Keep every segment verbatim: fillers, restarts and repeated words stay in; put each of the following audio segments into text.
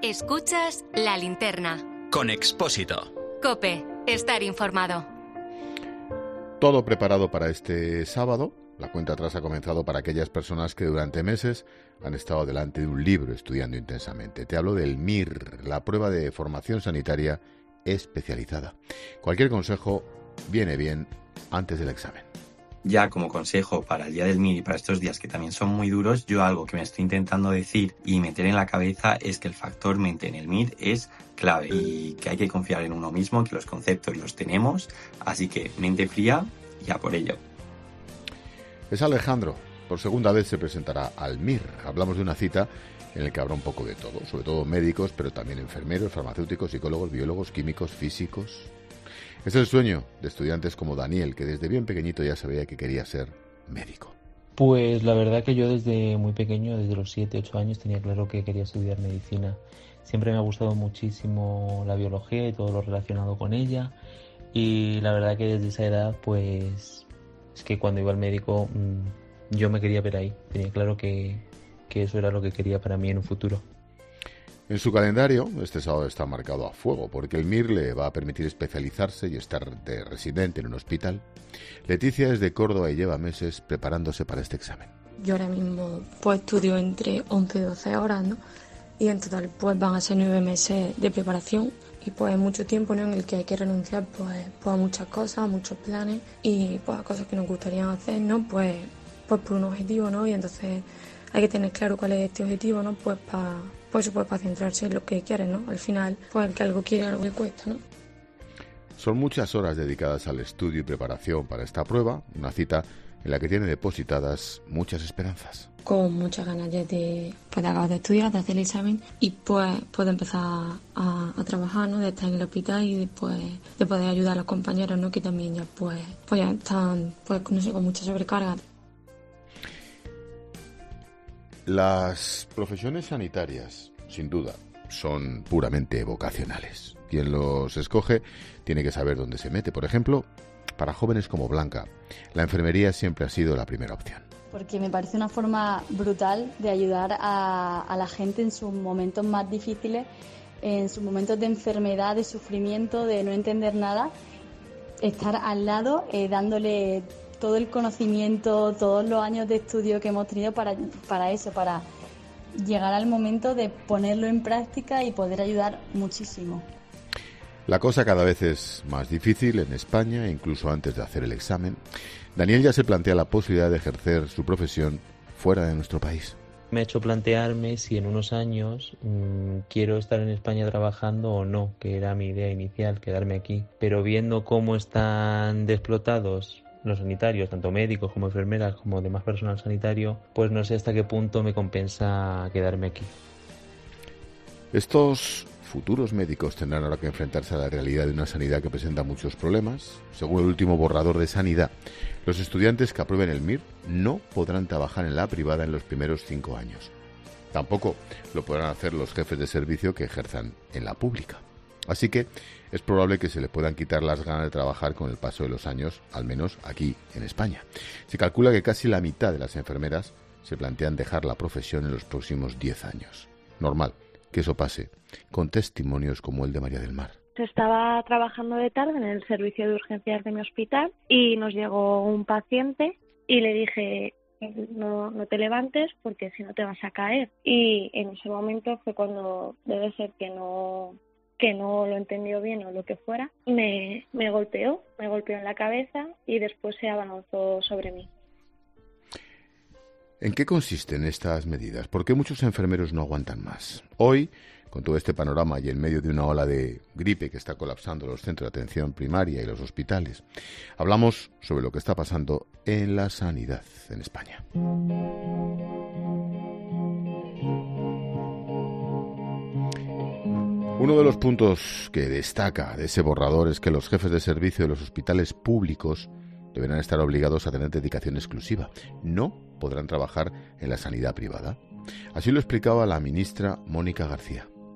Escuchas La Linterna. Con Expósito. COPE. Estar informado. Todo preparado para este sábado. La cuenta atrás ha comenzado para aquellas personas que durante meses han estado delante de un libro estudiando intensamente. Te hablo del M I R, la prueba de formación sanitaria especializada. Cualquier consejo viene bien antes del examen. Ya como consejo para el día del M I R y para estos días que también son muy duros, yo algo que me estoy intentando decir y meter en la cabeza es que el factor mente en el M I R es clave y que hay que confiar en uno mismo, que los conceptos los tenemos, así que mente fría y a por ello. Es Alejandro. Por segunda vez se presentará al M I R. Hablamos de una cita en la que habrá un poco de todo, sobre todo médicos, pero también enfermeros, farmacéuticos, psicólogos, biólogos, químicos, físicos. Es el sueño de estudiantes como Daniel, que desde bien pequeñito ya sabía que quería ser médico. Pues la verdad que yo desde muy pequeño, desde los siete, ocho años, tenía claro que quería estudiar medicina. Siempre me ha gustado muchísimo la biología y todo lo relacionado con ella. Y la verdad que desde esa edad, pues es que cuando iba al médico mmm, yo me quería ver ahí. Tenía claro que, que eso era lo que quería para mí en un futuro. En su calendario, este sábado está marcado a fuego, porque el M I R le va a permitir especializarse y estar de residente en un hospital. Leticia es de Córdoba y lleva meses preparándose para este examen. Yo ahora mismo pues estudio entre once y doce horas, ¿no? Y en total pues van a ser nueve meses de preparación y pues mucho tiempo, ¿no?, en el que hay que renunciar pues, pues a muchas cosas, a muchos planes y pues a cosas que nos gustaría hacer, ¿no? Pues, pues por un objetivo, ¿no? Y entonces hay que tener claro cuál es este objetivo, ¿no? Pues para pues, pues, para centrarse en lo que quieres, ¿no? Al final, pues el que algo quiere, algo le cuesta, ¿no? Son muchas horas dedicadas al estudio y preparación para esta prueba, una cita en la que tiene depositadas muchas esperanzas. Con muchas ganas ya de, pues, de acabar de estudiar, de hacer el examen y pues, pues de empezar a, a trabajar, ¿no? De estar en el hospital y después de poder ayudar a los compañeros, ¿no? Que también ya pues, pues ya están pues, no sé, con mucha sobrecarga. Las profesiones sanitarias, sin duda, son puramente vocacionales. Quien los escoge tiene que saber dónde se mete. Por ejemplo, para jóvenes como Blanca, la enfermería siempre ha sido la primera opción. Porque me parece una forma brutal de ayudar a, a la gente en sus momentos más difíciles, en sus momentos de enfermedad, de sufrimiento, de no entender nada, estar al lado, eh, dándole todo el conocimiento, todos los años de estudio que hemos tenido para, para eso, para llegar al momento de ponerlo en práctica y poder ayudar muchísimo. La cosa cada vez es más difícil en España, incluso antes de hacer el examen. Daniel ya se plantea la posibilidad de ejercer su profesión fuera de nuestro país. Me ha hecho plantearme si en unos años mmm, quiero estar en España trabajando o no, que era mi idea inicial, quedarme aquí. Pero viendo cómo están desplotados los sanitarios, tanto médicos como enfermeras como demás personal sanitario, pues no sé hasta qué punto me compensa quedarme aquí. Estos futuros médicos tendrán ahora que enfrentarse a la realidad de una sanidad que presenta muchos problemas. Según el último borrador de sanidad, los estudiantes que aprueben el M I R no podrán trabajar en la privada en los primeros cinco años. Tampoco lo podrán hacer los jefes de servicio que ejerzan en la pública. Así que es probable que se le puedan quitar las ganas de trabajar con el paso de los años, al menos aquí en España. Se calcula que casi la mitad de las enfermeras se plantean dejar la profesión en los próximos diez años. Normal que eso pase con testimonios como el de María del Mar. Estaba trabajando de tarde en el servicio de urgencias de mi hospital y nos llegó un paciente y le dije: no, no te levantes porque si no te vas a caer. Y en ese momento fue cuando, debe ser que no que no lo entendió bien o lo que fuera, me, me golpeó, me golpeó en la cabeza y después se abalanzó sobre mí. ¿En qué consisten estas medidas? ¿Por qué muchos enfermeros no aguantan más? Hoy, con todo este panorama y en medio de una ola de gripe que está colapsando los centros de atención primaria y los hospitales, hablamos sobre lo que está pasando en la sanidad en España. Uno de los puntos que destaca de ese borrador es que los jefes de servicio de los hospitales públicos deberán estar obligados a tener dedicación exclusiva. No podrán trabajar en la sanidad privada. Así lo explicaba la ministra Mónica García.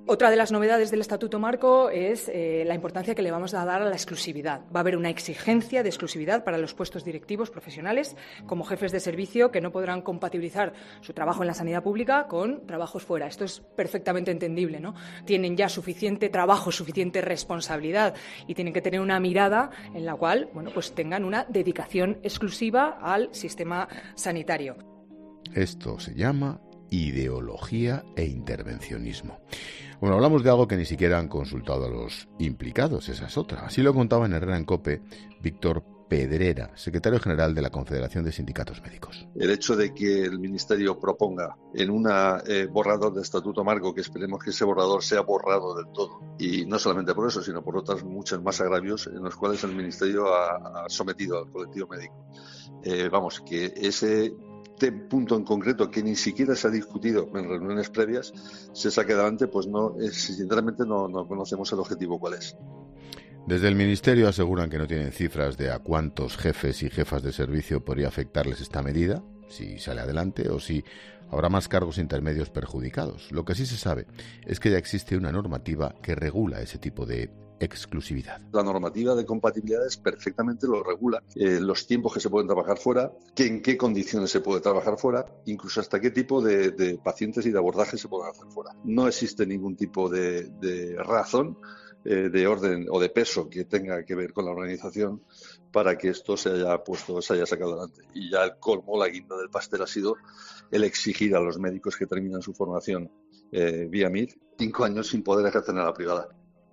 Otra de las novedades del Estatuto Marco es eh, la importancia que le vamos a dar a la exclusividad. Va a haber una exigencia de exclusividad para los puestos directivos profesionales como jefes de servicio que no podrán compatibilizar su trabajo en la sanidad pública con trabajos fuera. Esto es perfectamente entendible, ¿no? Tienen ya suficiente trabajo, suficiente responsabilidad y tienen que tener una mirada en la cual, bueno, pues tengan una dedicación exclusiva al sistema sanitario. Esto se llama ideología e intervencionismo. Bueno, hablamos de algo que ni siquiera han consultado a los implicados, esa es otra. Así lo contaba en Herrera en COPE Víctor Pedrera, secretario general de la Confederación de Sindicatos Médicos. El hecho de que el Ministerio proponga en un eh, borrador de Estatuto Marco, que esperemos que ese borrador sea borrado del todo, y no solamente por eso, sino por otros muchos más agravios en los cuales el Ministerio ha, ha sometido al colectivo médico. Eh, vamos, que ese Este punto en concreto, que ni siquiera se ha discutido en reuniones previas, se saque adelante, pues no, sinceramente no, no conocemos el objetivo cuál es. Desde el Ministerio aseguran que no tienen cifras de a cuántos jefes y jefas de servicio podría afectarles esta medida, si sale adelante, o si habrá más cargos intermedios perjudicados. Lo que sí se sabe es que ya existe una normativa que regula ese tipo de exclusividad. La normativa de compatibilidades perfectamente lo regula, eh, los tiempos que se pueden trabajar fuera, que en qué condiciones se puede trabajar fuera, incluso hasta qué tipo de, de pacientes y de abordajes se pueden hacer fuera. No existe ningún tipo de, de razón, eh, de orden o de peso que tenga que ver con la organización para que esto se haya puesto, se haya sacado adelante. Y ya el colmo, la guinda del pastel ha sido el exigir a los médicos que terminan su formación eh, vía M I R cinco años sin poder ejercer en la privada.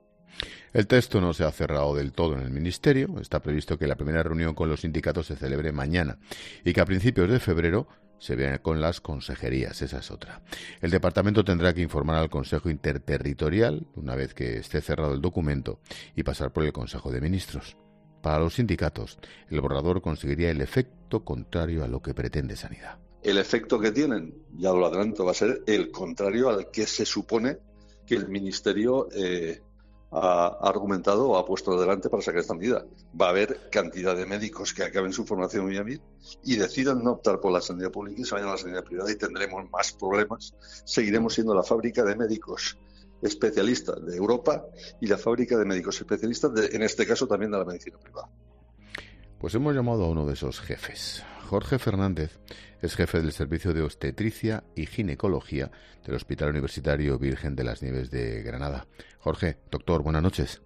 El texto no se ha cerrado del todo en el Ministerio. Está previsto que la primera reunión con los sindicatos se celebre mañana y que a principios de febrero se vea con las consejerías. Esa es otra. El departamento tendrá que informar al Consejo Interterritorial una vez que esté cerrado el documento y pasar por el Consejo de Ministros. Para los sindicatos, el borrador conseguiría el efecto contrario a lo que pretende Sanidad. El efecto que tienen, ya lo adelanto, va a ser el contrario al que se supone que el Ministerio eh, ha argumentado o ha puesto delante para sacar esta medida. Va a haber cantidad de médicos que acaben su formación vía M I R y decidan no optar por la sanidad pública y se vayan a la sanidad privada y tendremos más problemas. Seguiremos siendo la fábrica de médicos especialistas de Europa y la fábrica de médicos especialistas, de, en este caso también de la medicina privada. Pues hemos llamado a uno de esos jefes. Jorge Fernández es jefe del Servicio de Obstetricia y Ginecología del Hospital Universitario Virgen de las Nieves de Granada. Jorge, doctor, buenas noches.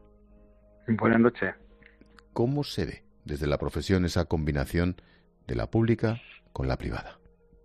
Buenas noches. ¿Cómo se ve desde la profesión esa combinación de la pública con la privada?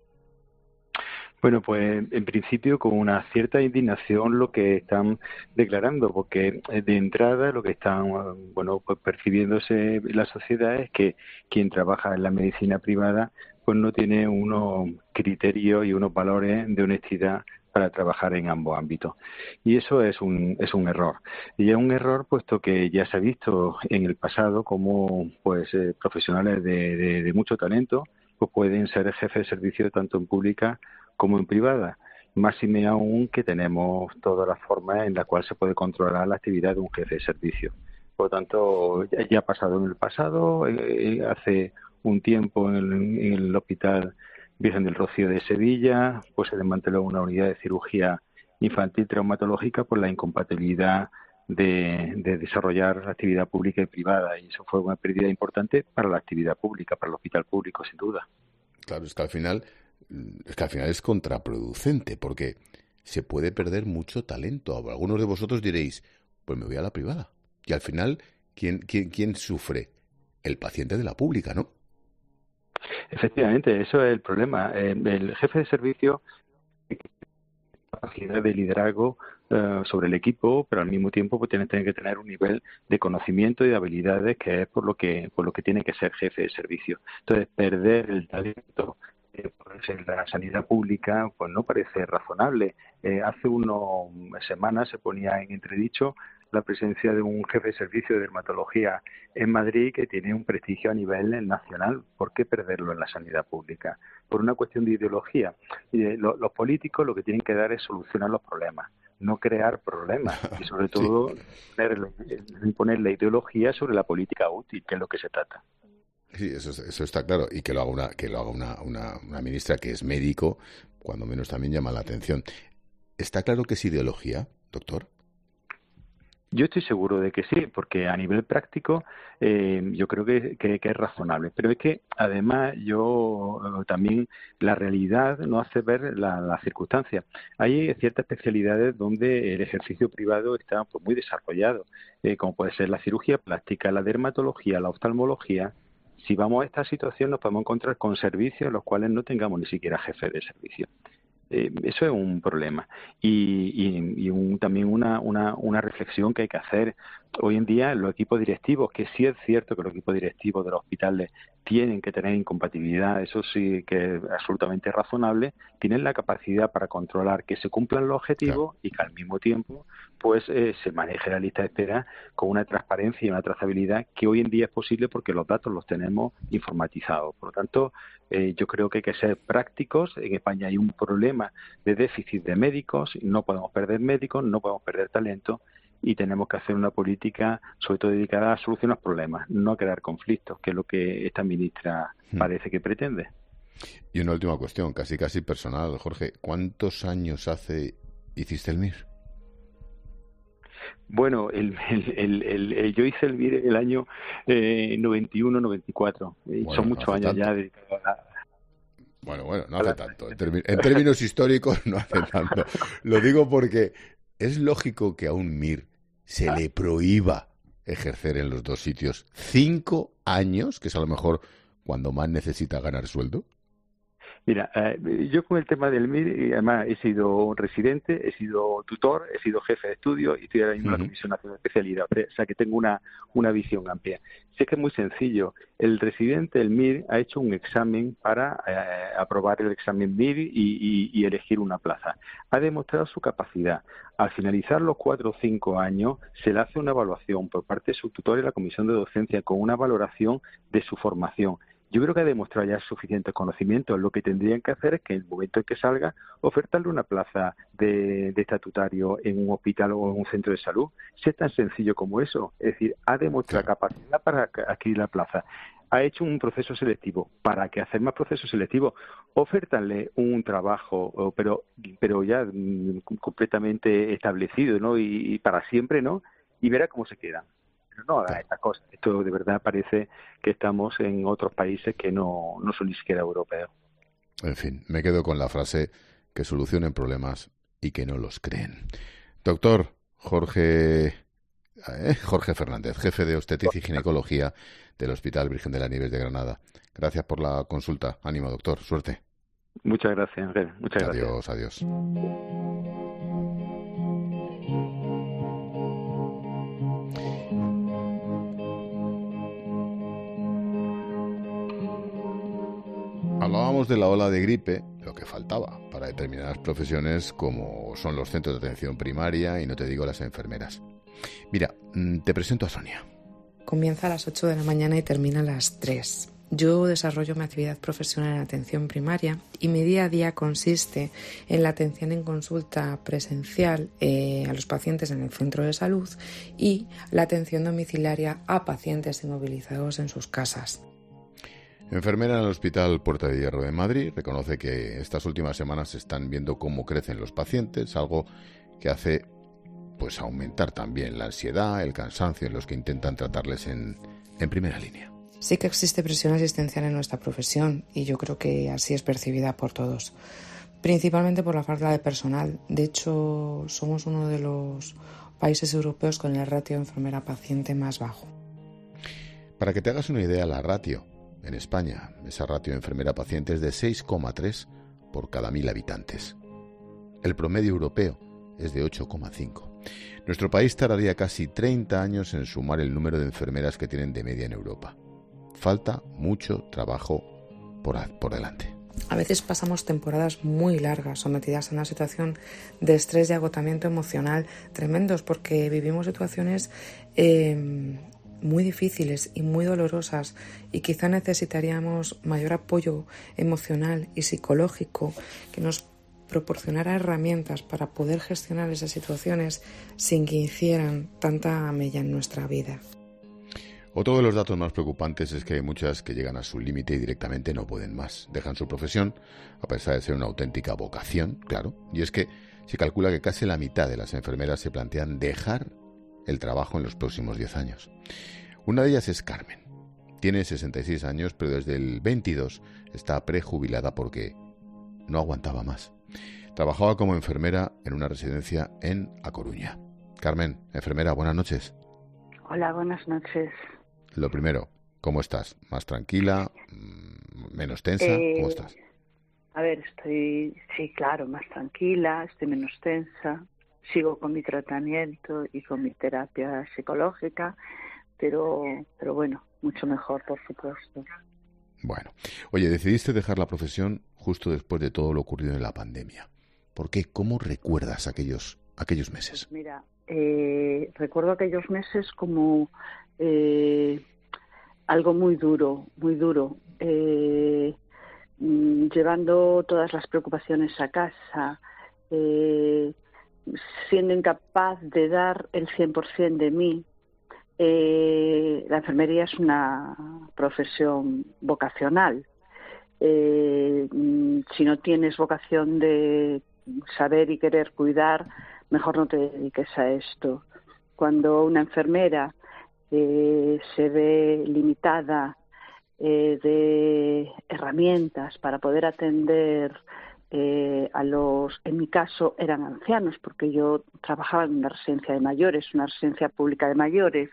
Bueno, pues en principio con una cierta indignación lo que están declarando, porque de entrada lo que están, bueno, pues percibiéndose en la sociedad es que quien trabaja en la medicina privada pues no tiene unos criterios y unos valores de honestidad para trabajar en ambos ámbitos. Y eso es un es un error. Y es un error puesto que ya se ha visto en el pasado como pues eh, profesionales de, de, de mucho talento pues pueden ser jefes de servicio tanto en pública como en privada, máxime aún que tenemos todas las formas en las cuales se puede controlar la actividad de un jefe de servicio. Por lo tanto, ya ha pasado en el pasado, eh, hace un tiempo en el, en el Hospital Virgen del Rocío de Sevilla, pues se desmanteló una unidad de cirugía infantil traumatológica por la incompatibilidad de, de desarrollar la actividad pública y privada, y eso fue una pérdida importante para la actividad pública, para el hospital público, sin duda. Claro, es que al final... Es que al final es contraproducente, porque se puede perder mucho talento. Algunos de vosotros diréis, pues me voy a la privada. Y al final, ¿quién, quién, quién sufre? El paciente de la pública, ¿no? Efectivamente, eso es el problema. El jefe de servicio tiene capacidad de liderazgo uh, sobre el equipo, pero al mismo tiempo pues, tiene, tiene que tener un nivel de conocimiento y de habilidades que es por lo que, por lo que tiene que ser jefe de servicio. Entonces, perder el talento pues en la sanidad pública pues no parece razonable. Eh, hace unas semanas se ponía en entredicho la presencia de un jefe de servicio de dermatología en Madrid que tiene un prestigio a nivel nacional. ¿Por qué perderlo en la sanidad pública? Por una cuestión de ideología. Y, eh, lo, los políticos lo que tienen que dar es solucionar los problemas, no crear problemas y sobre todo sí. poner, imponer la ideología sobre la política útil, que es lo que se trata. Sí, eso, eso está claro, y que lo haga una que lo haga una, una, una ministra que es médico, cuando menos también llama la atención. Está claro que es ideología, doctor? Yo estoy seguro de que sí, porque a nivel práctico eh, yo creo que, que, que es razonable. Pero es que además yo eh, también la realidad no hace ver las la circunstancias. Hay ciertas especialidades donde el ejercicio privado está pues, muy desarrollado, eh, como puede ser la cirugía plástica, la dermatología, la oftalmología. Si vamos a esta situación nos podemos encontrar con servicios en los cuales no tengamos ni siquiera jefe de servicio. Eh, eso es un problema y, y, y un, también una, una, una reflexión que hay que hacer hoy en día. Los equipos directivos, que sí es cierto que los equipos directivos de los hospitales tienen que tener incompatibilidad, eso sí que es absolutamente razonable, tienen la capacidad para controlar que se cumplan los objetivos, claro, y que al mismo tiempo pues eh, se maneje la lista de espera con una transparencia y una trazabilidad que hoy en día es posible porque los datos los tenemos informatizados. Por lo tanto, eh, yo creo que hay que ser prácticos. En España hay un problema de déficit de médicos, no podemos perder médicos, no podemos perder talento, y tenemos que hacer una política sobre todo dedicada a solucionar problemas, no a crear conflictos, que es lo que esta ministra hmm. parece que pretende. Y una última cuestión, casi casi personal, Jorge. ¿Cuántos años hace hiciste el M I R? Bueno, el, el, el, el, el, yo hice el M I R el año eh, noventa y uno noventa y cuatro. Bueno, son muchos no años tanto. ya dedicados a... Bueno, bueno, no hace tanto. En, termi- en términos históricos no hace tanto. Lo digo porque es lógico que a un M I R se le prohíba ejercer en los dos sitios cinco años, que es a lo mejor cuando más necesita ganar sueldo. Mira, eh, yo con el tema del M I R, además he sido residente, he sido tutor, he sido jefe de estudio y estoy ahora mismo en la Comisión Nacional de Especialidad, o sea que tengo una, una visión amplia. Sé que es muy sencillo. El residente del M I R ha hecho un examen para eh, aprobar el examen M I R y, y, y elegir una plaza. Ha demostrado su capacidad. Al finalizar los cuatro o cinco años, se le hace una evaluación por parte de su tutor y la Comisión de Docencia con una valoración de su formación. Yo creo que ha demostrado ya suficientes conocimientos. Lo que tendrían que hacer es que en el momento en que salga, ofertarle una plaza de, de estatutario en un hospital o en un centro de salud. Si es tan sencillo como eso. Es decir, ha demostrado claro. capacidad para adquirir la plaza. Ha hecho un proceso selectivo. ¿Para qué hacer más procesos selectivos? Ofértanle un trabajo, pero, pero ya mm, completamente establecido, ¿no? Y, y para siempre, ¿no? Y verá cómo se queda. No haga estas cosas. Esto de verdad parece que estamos en otros países que no, no son ni siquiera europeos. En fin, me quedo con la frase que solucionen problemas y que no los creen. Doctor Jorge eh, Jorge Fernández, jefe de obstetricia y ginecología del Hospital Virgen de las Nieves de Granada. Gracias por la consulta. Ánimo, doctor. Suerte. Muchas gracias, Ángel. Muchas adiós, gracias. Adiós, adiós. Hablábamos de la ola de gripe, lo que faltaba para determinadas profesiones como son los centros de atención primaria y no te digo las enfermeras. Mira, te presento a Sonia. Comienza a las ocho de la mañana y termina a las tres. Yo desarrollo mi actividad profesional en atención primaria y mi día a día consiste en la atención en consulta presencial eh, a los pacientes en el centro de salud y la atención domiciliaria a pacientes inmovilizados en sus casas. Enfermera en el Hospital Puerta de Hierro de Madrid, reconoce que estas últimas semanas se están viendo cómo crecen los pacientes, algo que hace pues aumentar también la ansiedad, el cansancio en los que intentan tratarles en, en primera línea. Sí que existe presión asistencial en nuestra profesión y yo creo que así es percibida por todos, principalmente por la falta de personal. De hecho, somos uno de los países europeos con el ratio enfermera-paciente más bajo. Para que te hagas una idea, la ratio en España, esa ratio enfermera-paciente es de seis coma tres por cada mil habitantes. El promedio europeo es de ocho coma cinco. Nuestro país tardaría casi treinta años en sumar el número de enfermeras que tienen de media en Europa. Falta mucho trabajo por, por delante. A veces pasamos temporadas muy largas sometidas a una situación de estrés y agotamiento emocional tremendos porque vivimos situaciones eh, muy difíciles y muy dolorosas y quizá necesitaríamos mayor apoyo emocional y psicológico que nos proporcionara herramientas para poder gestionar esas situaciones sin que hicieran tanta mella en nuestra vida. Otro de los datos más preocupantes es que hay muchas que llegan a su límite y directamente no pueden más. Dejan su profesión, a pesar de ser una auténtica vocación, claro, y es que Se calcula que casi la mitad de las enfermeras se plantean dejar el trabajo en los próximos diez años. Una de ellas es Carmen. Tiene sesenta y seis años, pero desde el veintidós está prejubilada porque no aguantaba más. Trabajaba como enfermera en una residencia en A Coruña. Carmen, enfermera, buenas noches. Hola, buenas noches. Lo primero, ¿cómo estás? ¿Más tranquila? ¿Menos tensa? Eh, ¿Cómo estás? A ver, estoy, sí, claro, más tranquila, estoy menos tensa. Sigo con mi tratamiento y con mi terapia psicológica, pero, pero bueno, mucho mejor, por supuesto. Bueno, oye, decidiste dejar la profesión justo después de todo lo ocurrido en la pandemia. ¿Por qué? ¿Cómo recuerdas aquellos, aquellos meses? Pues mira, eh, recuerdo aquellos meses como eh, algo muy duro, muy duro. Eh, llevando todas las preocupaciones a casa, eh, siendo incapaz de dar el cien por ciento de mí. Eh, la enfermería es una profesión vocacional. Eh, si no tienes vocación de saber y querer cuidar, mejor no te dediques a esto. Cuando una enfermera eh, se ve limitada eh, de herramientas para poder atender eh, a los, en mi caso eran ancianos, porque yo trabajaba en una residencia de mayores, una residencia pública de mayores,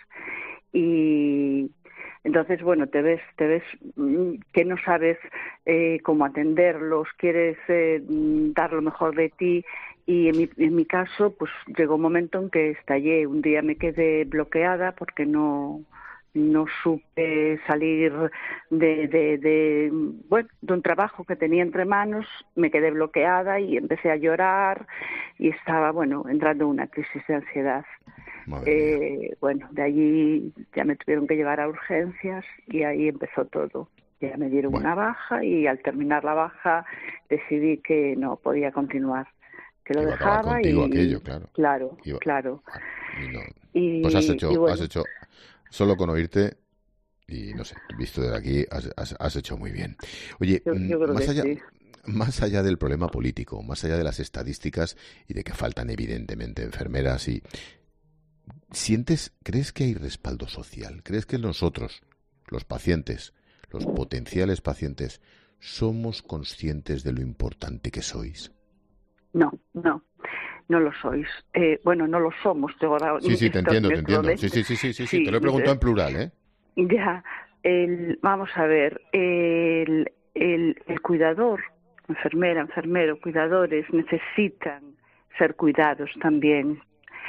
y entonces, bueno, te ves, te ves que no sabes eh, cómo atenderlos, quieres eh, dar lo mejor de ti, y en mi, en mi caso, pues llegó un momento en que estallé. Un día me quedé bloqueada porque no no supe salir de, de, de, bueno, de un trabajo que tenía entre manos. Me quedé bloqueada y empecé a llorar y estaba, bueno, entrando en una crisis de ansiedad. Eh, bueno, de allí ya me tuvieron que llevar a urgencias y ahí empezó todo. Ya me dieron bueno. una baja y al terminar la baja decidí que no podía continuar, que lo Iba dejaba contigo y aquello, claro. Claro, Iba. claro. Y no. Y, pues has hecho, y bueno. has hecho, solo con oírte y no sé, visto de aquí, has, has, has hecho muy bien. Oye, yo, yo creo más que allá. sí. Más allá del problema político, más allá de las estadísticas y de que faltan evidentemente enfermeras y ¿sientes, crees que hay respaldo social? ¿Crees que nosotros, los pacientes, los potenciales pacientes, somos conscientes de lo importante que sois? No, no, no lo sois. Eh, bueno, no lo somos. Ahora, sí, sí, te entiendo, te entiendo. Sí, sí, sí, sí, sí, sí, te lo he preguntado en plural, ¿eh? Ya, el, vamos a ver, el, el, el cuidador, enfermera, enfermero, cuidadores, necesitan ser cuidados también.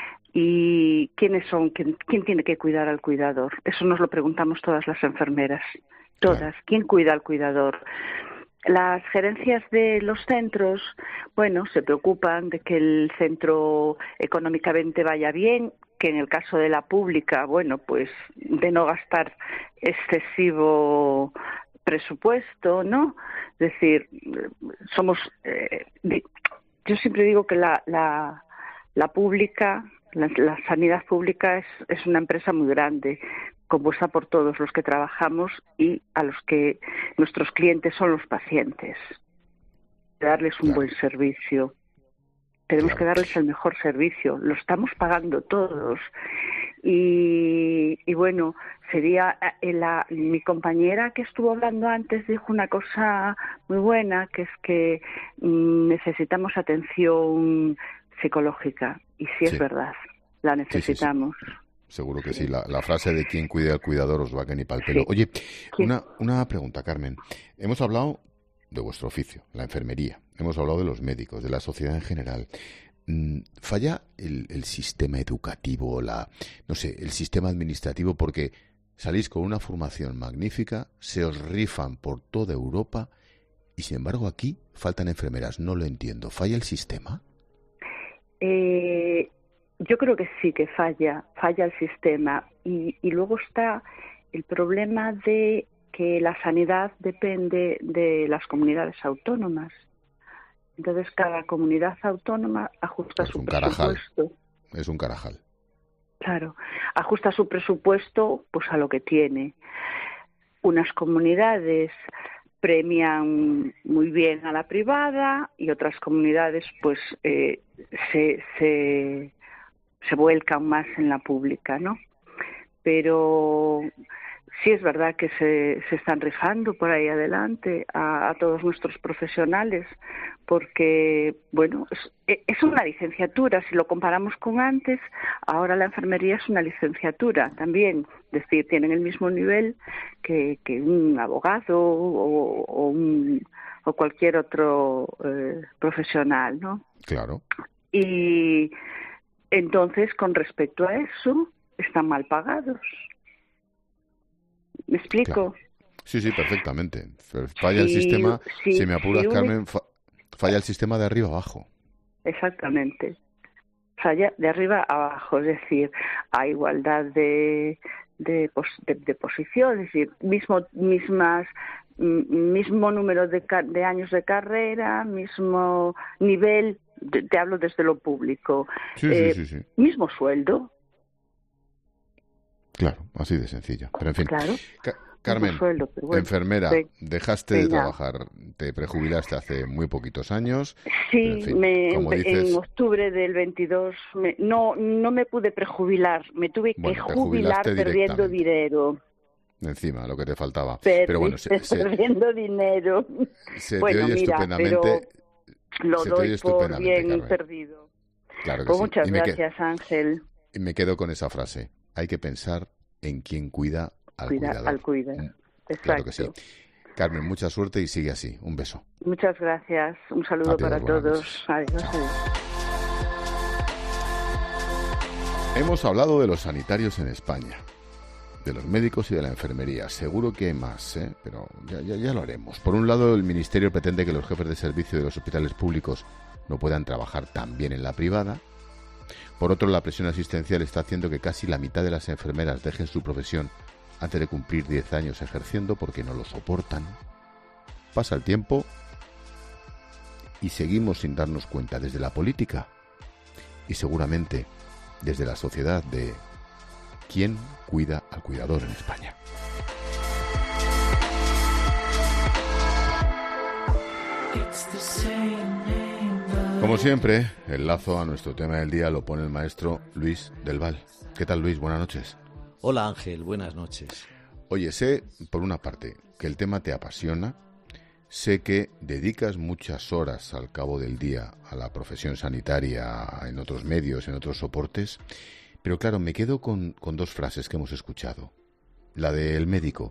¿Y quiénes son? ¿Quién, quién tiene que cuidar al cuidador? Eso nos lo preguntamos todas las enfermeras. Todas. Claro. ¿Quién cuida al cuidador? Las gerencias de los centros, bueno, se preocupan de que el centro económicamente vaya bien, que en el caso de la pública, bueno, pues de no gastar excesivo presupuesto, ¿no? Es decir, somos... Eh, yo siempre digo que la, la, la pública... La, la sanidad pública es, es una empresa muy grande, compuesta por todos los que trabajamos y a los que nuestros clientes son los pacientes. Darles un claro. buen servicio. Tenemos claro. que darles el mejor servicio. Lo estamos pagando todos. Y, y bueno, sería la, mi compañera que estuvo hablando antes dijo una cosa muy buena, que es que mm, necesitamos atención psicológica. Y sí es sí. verdad, la necesitamos. Sí, sí, sí. Seguro que sí. La, la frase de quien cuide al cuidador os va que ni pa'l pelo. Sí. Oye, una, una pregunta, Carmen. Hemos hablado de vuestro oficio, la enfermería. Hemos hablado de los médicos, de la sociedad en general. ¿Falla el, el sistema educativo, la, no sé, el sistema administrativo? Porque salís con una formación magnífica, se os rifan por toda Europa y, sin embargo, aquí faltan enfermeras. No lo entiendo. ¿Falla el sistema? Eh, yo creo que sí que falla, falla el sistema y, y luego está el problema de que la sanidad depende de las comunidades autónomas. Entonces cada comunidad autónoma ajusta es su un presupuesto. Carajal. Es un carajal. Claro, ajusta su presupuesto pues a lo que tiene. Unas comunidades premian muy bien a la privada y otras comunidades pues eh, se, se, se vuelcan más en la pública, ¿no? Pero sí es verdad que se, se están rifando por ahí adelante a, a todos nuestros profesionales, porque, bueno, es, es una licenciatura. Si lo comparamos con antes, ahora la enfermería es una licenciatura también. Es decir, tienen el mismo nivel que, que un abogado o, o, un, o cualquier otro eh, profesional, ¿no? Claro. Y entonces, con respecto a eso, están mal pagados. ¿Me explico? Claro. Sí, sí, perfectamente. Falla el Sí, sistema, sí, si me apuras, sí, Carmen, fa- falla el sistema de arriba abajo. Exactamente. Falla de arriba a abajo, es decir, a igualdad de, de, pos- de, de posición, es decir, mismo, mismas, m- mismo número de, ca- de años de carrera, mismo nivel, de- te hablo desde lo público, Sí, eh, sí, sí, sí. mismo sueldo. Claro, así de sencillo. Pero en fin. Claro. Ca- Carmen, Mismo sueldo, pero bueno. enfermera, Ven- dejaste de venga. trabajar, te prejubilaste hace muy poquitos años. Sí, pero en fin, me, como en, dices, en octubre del veintidós me, no no me pude prejubilar, me tuve que Bueno, te jubilar jubilaste perdiendo directamente. dinero. encima, lo que te faltaba. Perdi- Pero bueno, se, se- perdiendo dinero. se bueno, te oye mira, estupendamente. pero lo se te oye doy por estupendamente, bien Carmen. perdido. Claro que Pues sí. muchas Y me, que- gracias, Ángel. y me quedo con esa frase. Hay que pensar en quien cuida al Cuida, cuidador. al cuida. Mm, Exacto. Claro que sí. Carmen, mucha suerte y sigue así. Un beso. Muchas gracias. Un saludo Adiós, para buenas todos. Adiós. adiós. Hemos hablado de los sanitarios en España, de los médicos y de la enfermería. Seguro que hay más, ¿eh? Pero ya, ya, ya lo haremos. Por un lado, el Ministerio pretende que los jefes de servicio de los hospitales públicos no puedan trabajar tan bien en la privada. Por otro, la presión asistencial está haciendo que casi la mitad de las enfermeras dejen su profesión antes de cumplir diez años ejerciendo porque no lo soportan. Pasa el tiempo y seguimos sin darnos cuenta desde la política y seguramente desde la sociedad de quién cuida al cuidador en España. Como siempre, el lazo a nuestro tema del día lo pone el maestro Luis del Val. ¿Qué tal, Luis? Buenas noches. Hola, Ángel. Buenas noches. Oye, sé, por una parte, que el tema te apasiona, sé que dedicas muchas horas al cabo del día a la profesión sanitaria, en otros medios, en otros soportes, pero claro, me quedo con, con dos frases que hemos escuchado. La del médico,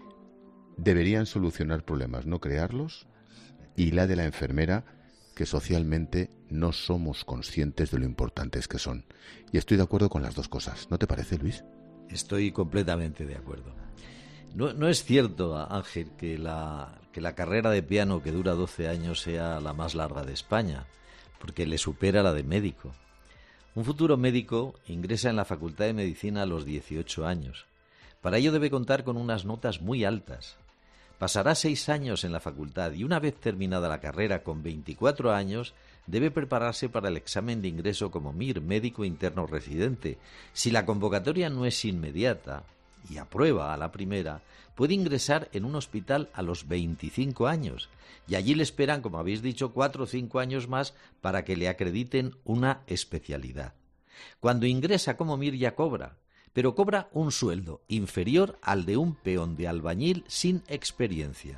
deberían solucionar problemas, no crearlos, y la de la enfermera, que socialmente no somos conscientes de lo importantes que son. Y estoy de acuerdo con las dos cosas. ¿No te parece, Luis? Estoy completamente de acuerdo. No, no es cierto, Ángel, que la, que la carrera de piano que dura doce años sea la más larga de España, porque le supera la de médico. Un futuro médico ingresa en la Facultad de Medicina a los dieciocho años. Para ello debe contar con unas notas muy altas. Pasará seis años en la facultad y una vez terminada la carrera con veinticuatro años debe prepararse para el examen de ingreso como M I R, médico interno residente. Si la convocatoria no es inmediata y aprueba a la primera, puede ingresar en un hospital a los veinticinco años y allí le esperan, como habéis dicho, cuatro o cinco años más para que le acrediten una especialidad. Cuando ingresa como M I R ya cobra, pero cobra un sueldo inferior al de un peón de albañil sin experiencia.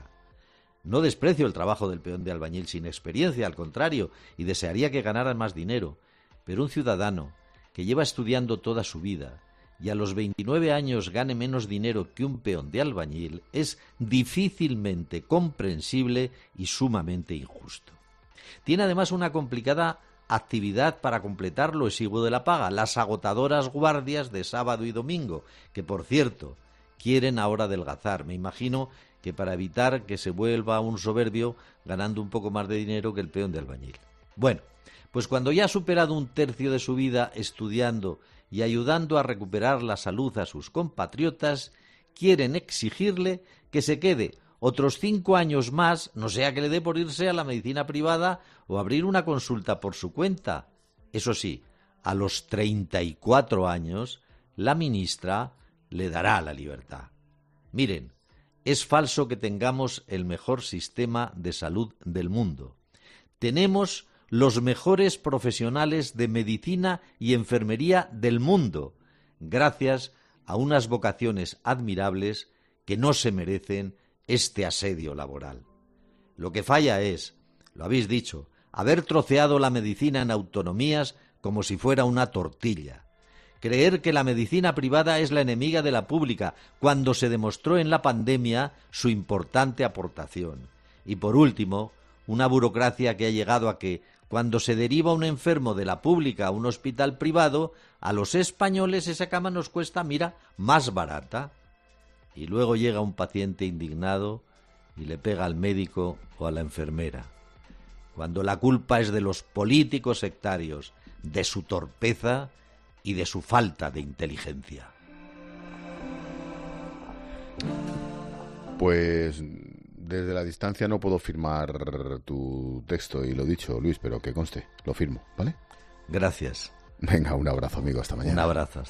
No desprecio el trabajo del peón de albañil sin experiencia, al contrario, y desearía que ganaran más dinero, pero un ciudadano que lleva estudiando toda su vida y a los veintinueve años gane menos dinero que un peón de albañil es difícilmente comprensible y sumamente injusto. Tiene además una complicada actividad para completar lo exiguo de la paga, las agotadoras guardias de sábado y domingo, que por cierto quieren ahora adelgazar. Me imagino que para evitar que se vuelva un soberbio ganando un poco más de dinero que el peón de albañil. Bueno, pues cuando ya ha superado un tercio de su vida estudiando y ayudando a recuperar la salud a sus compatriotas, quieren exigirle que se quede otros cinco años más, no sea que le dé por irse a la medicina privada o abrir una consulta por su cuenta. Eso sí, a los treinta y cuatro años, la ministra le dará la libertad. Miren, es falso que tengamos el mejor sistema de salud del mundo. Tenemos los mejores profesionales de medicina y enfermería del mundo, gracias a unas vocaciones admirables que no se merecen este asedio laboral. Lo que falla es, lo habéis dicho, haber troceado la medicina en autonomías como si fuera una tortilla. Creer que la medicina privada es la enemiga de la pública, cuando se demostró en la pandemia su importante aportación. Y por último, una burocracia que ha llegado a que, cuando se deriva un enfermo de la pública a un hospital privado, a los españoles esa cama nos cuesta, mira, más barata. Y luego llega un paciente indignado y le pega al médico o a la enfermera, cuando la culpa es de los políticos sectarios, de su torpeza y de su falta de inteligencia. Pues desde la distancia no puedo firmar tu texto y lo dicho, Luis, pero que conste, lo firmo, ¿vale? Gracias. Venga, un abrazo, amigo, hasta mañana. Un abrazo.